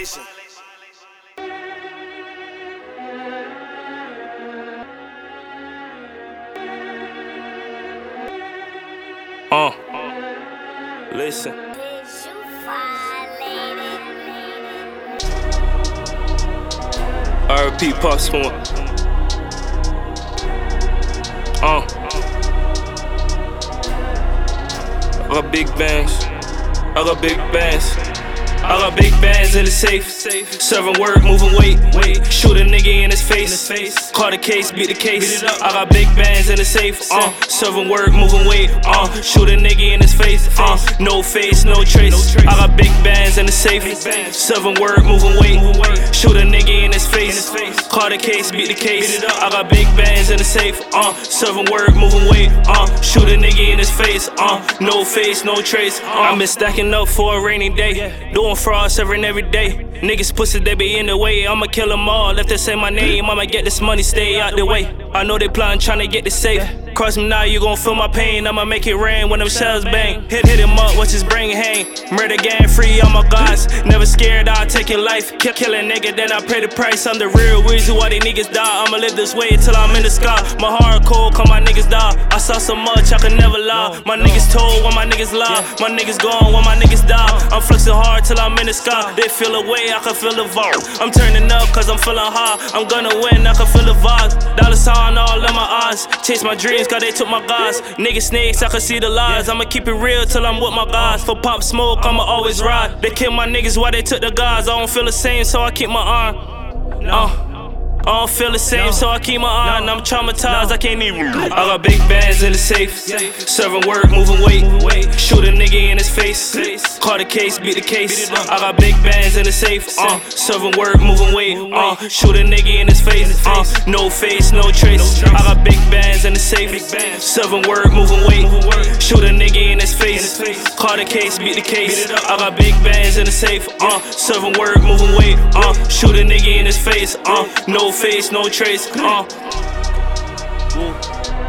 Violation. Listen. R.P. Pop Smoke. I got big bands. I got big bands. I got big bands in the safe. Serving word, moving weight. Shoot a nigga in his face. Call the case, beat the case. I got big bands in the safe. Serving word, moving weight. Shoot a nigga in his face. No face, no trace. I got big bands in the safe. Serving word, moving weight. Shoot a nigga in his face. Call the case, beat the case. I got big bands in the safe. Serving word, moving weight. Shoot a nigga in his face. No face, no trace. I've been stacking up for a rainy day. Doing fraud, serving every day. Niggas pussy, they be in the way. I'ma kill them all if they say my name. I'ma get this money, stay out the way. I know they plotting, tryna get the safe. Cross me now, you gon' feel my pain. I'ma make it rain when them shells bang. Hit him up, watch his brain hang. Murder gang free, all my guys. Never scared, I'll take your life. Kill a nigga, then I pay the price. I'm the real reason why these niggas die. I'ma live this way till I'm in the sky. My heart cold, cause my niggas die. I saw so much, I could never lie. My niggas told when my niggas lie. My niggas gone when my niggas die. I'm flexing hard till I'm in the sky. They feel away, I can feel the vibe. I'm turning up cause I'm feeling high. I'm gonna win, I can feel the vibes. Dollar sign all in my eyes. Chase my dreams cause they took my guys. Niggas snakes, I can see the lies. I'ma keep it real till I'm with my guys. For Pop Smoke, I'ma always ride. They killed my niggas while they took the guys. I don't feel the same, so I keep my arm. I don't feel the same, so I keep my eye on. I'm traumatized, I can't even. I got big bands in the safe. Serving word, moving weight. Shoot a nigga in his face. Call the case, beat the case. I got big bands in the safe. Serving word, moving weight. Shoot a nigga in his face. No face, no trace. I got big bands in the safe. Serving word, moving weight. Shoot a nigga in his face. Call the case, beat the case. I got big bands in the safe. Serving word, moving weight. Shoot a nigga in his face. No face, no trace.